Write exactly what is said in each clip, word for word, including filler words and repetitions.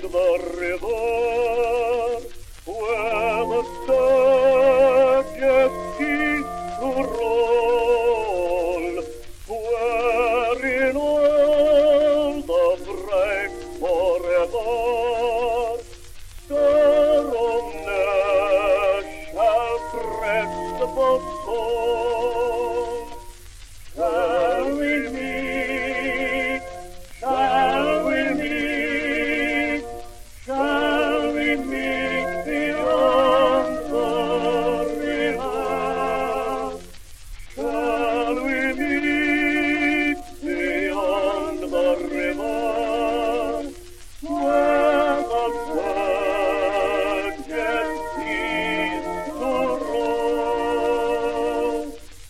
the river where the sturgeon cease to roll, where in all the brake forever sorrowness shall press the soul. Shall we meet? Shall we meet? Shall we meet beyond the river? Shall we meet beyond the river, where the sturgeon cease to roll?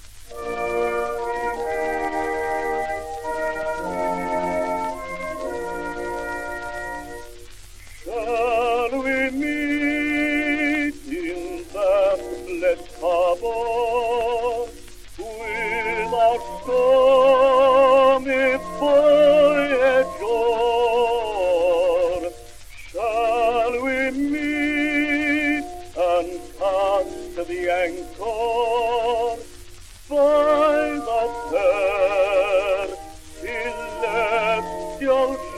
Shall we meet in that blessed harbor with our stormy voyage o'er? Shall we meet and cast the anchor by the fair celestial